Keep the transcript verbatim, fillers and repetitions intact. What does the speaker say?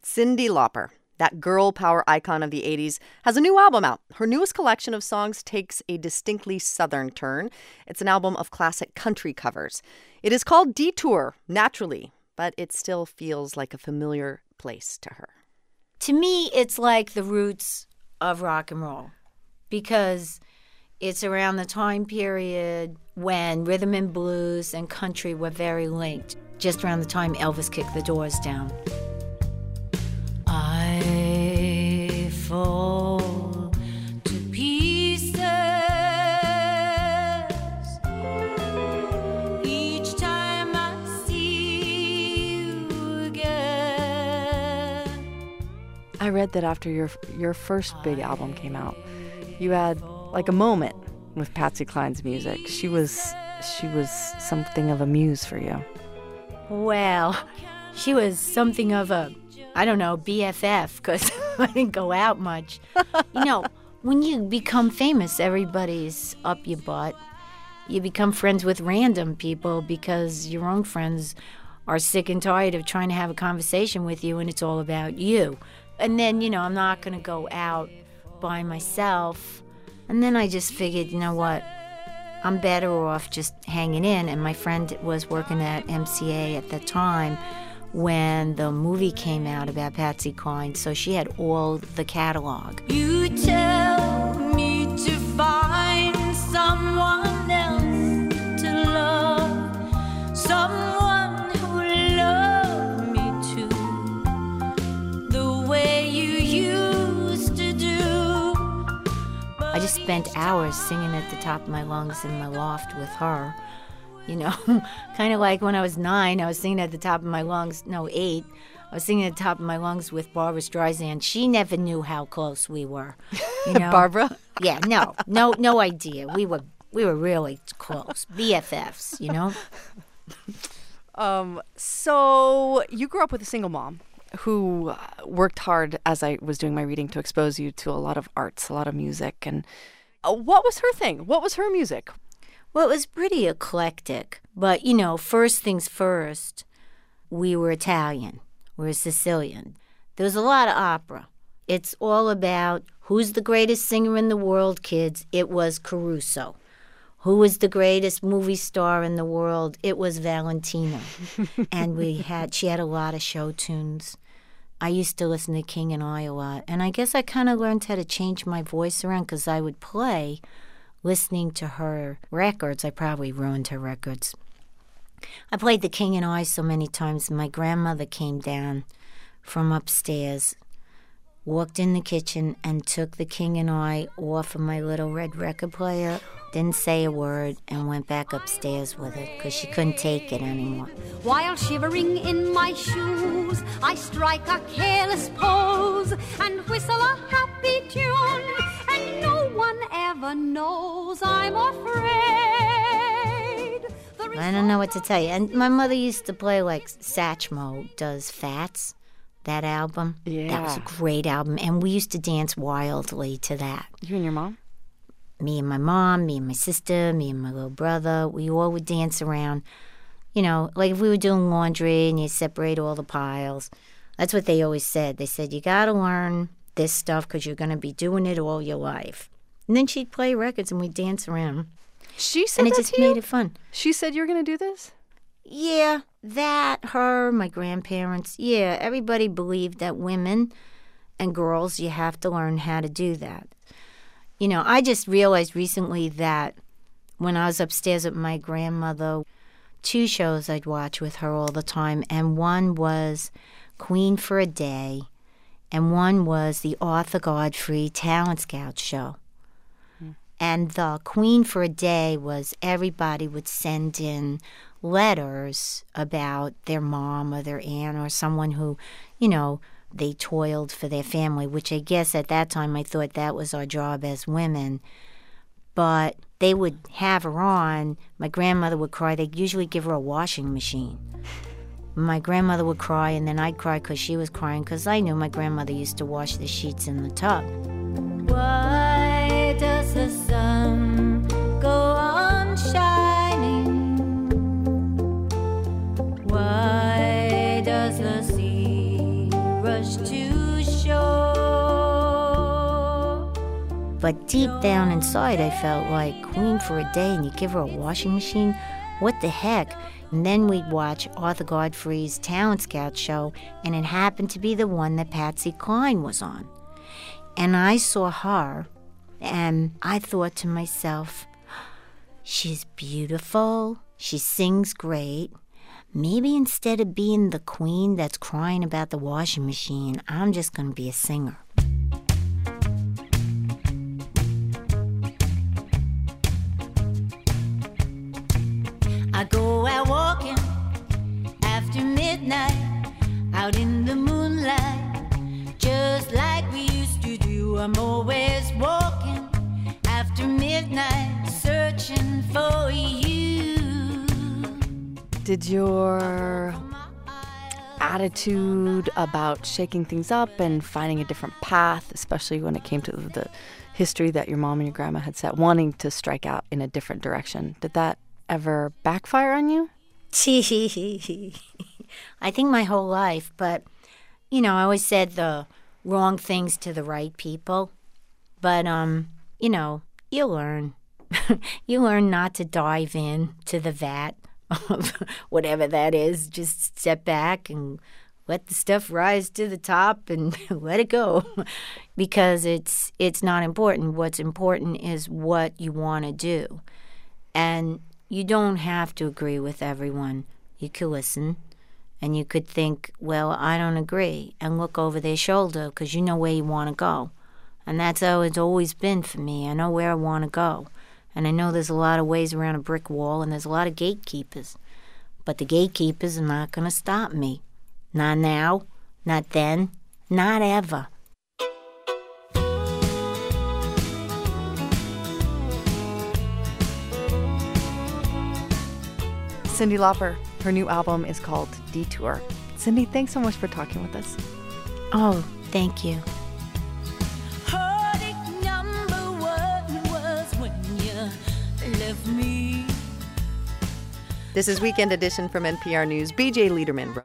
Cyndi Lauper, that girl power icon of the eighties, has a new album out. Her newest collection of songs takes a distinctly Southern turn. It's an album of classic country covers. It is called Detour, naturally, but it still feels like a familiar place to her. To me, it's like the roots of rock and roll because it's around the time period when rhythm and blues and country were very linked, just around the time Elvis kicked the doors down. I fall to pieces each time I see you again. I read that after your your first big album came out, you had like a moment with Patsy Cline's music. She was she was something of a muse for you. Well, she was something of a, I don't know, B F F, because I didn't go out much. You know, when you become famous, everybody's up your butt. You become friends with random people because your own friends are sick and tired of trying to have a conversation with you, and it's all about you. And then, you know, I'm not going to go out by myself. And then I just figured, you know what, I'm better off just hanging in. And my friend was working at M C A at the time when the movie came out about Patsy Cline, so she had all the catalog. You tell me to find someone else to love, someone who loved me too, the way you used to do. I just spent hours singing at the top of my lungs in my loft with her. You know, kind of like when I was nine, I was singing at the top of my lungs, no, eight. I was singing at the top of my lungs with Barbra Streisand. She never knew how close we were. You know? Barbara? Yeah, no, no, no idea. We were we were really close. B F Fs, you know? Um, so you grew up with a single mom who worked hard, as I was doing my reading, to expose you to a lot of arts, a lot of music. And uh, what was her thing? What was her music? Well, it was pretty eclectic. But, you know, first things first, we were Italian. We were Sicilian. There was a lot of opera. It's all about who's the greatest singer in the world, kids. It was Caruso. Who was the greatest movie star in the world? It was Valentino. And we had, she had a lot of show tunes. I used to listen to King and I a lot. And I guess I kind of learned how to change my voice around because I would play listening to her records. I probably ruined her records. I played the King and I so many times. My grandmother came down from upstairs, walked in the kitchen, and took the King and I off of my little red record player, didn't say a word, and went back upstairs with it because she couldn't take it anymore. While shivering in my shoes, I strike a careless pose and whistle a happy tune, and no one ever knows I'm afraid. I don't know what to tell you. And my mother used to play like Satchmo does Fats, that album. Yeah. That was a great album. And we used to dance wildly to that. You and your mom? Me and my mom, me and my sister, me and my little brother. We all would dance around. You know, like if we were doing laundry and you separate all the piles. That's what they always said. They said, you got to learn this stuff because you're going to be doing it all your life. And then she'd play records and we'd dance around. She said and it that just to you? made it fun. She said you were going to do this? Yeah, that, her, my grandparents. Yeah, everybody believed that women and girls, you have to learn how to do that. You know, I just realized recently that when I was upstairs with my grandmother, two shows I'd watch with her all the time, and one was Queen for a Day, and one was the Arthur Godfrey Talent Scout show. And the Queen for a Day was everybody would send in letters about their mom or their aunt or someone who, you know, they toiled for their family, which I guess at that time I thought that was our job as women. But they would have her on. My grandmother would cry. They'd usually give her a washing machine. My grandmother would cry, and then I'd cry because she was crying because I knew my grandmother used to wash the sheets in the tub. Why does the sun go on shining? Why does the sea rush wash to shore. But deep down inside, I felt like queen for a day, and you give her a washing machine? What the heck? And then we'd watch Arthur Godfrey's Talent Scout show, and it happened to be the one that Patsy Cline was on. And I saw her, and I thought to myself, she's beautiful, she sings great. Maybe instead of being the queen that's crying about the washing machine, I'm just going to be a singer. I go out walking after midnight, out in the moonlight, just like we used to do. I'm always walking after midnight, searching for you. Did your attitude about shaking things up and finding a different path, especially when it came to the history that your mom and your grandma had set, wanting to strike out in a different direction, did that ever backfire on you? I think my whole life, but, you know, I always said the wrong things to the right people. But, um, you know, you learn. You learn not to dive in to the vat of whatever that is. Just step back and let the stuff rise to the top and let it go. Because it's it's not important. What's important is what you want to do. And you don't have to agree with everyone. You could listen, and you could think, well, I don't agree, and look over their shoulder because you know where you want to go. And that's how it's always been for me. I know where I want to go. And I know there's a lot of ways around a brick wall, and there's a lot of gatekeepers. But the gatekeepers are not going to stop me. Not now, not then, not ever. Cyndi Lauper, her new album is called Detour. Cyndi, thanks so much for talking with us. Oh, thank you. This is Weekend Edition from N P R News. B J Liederman wrote.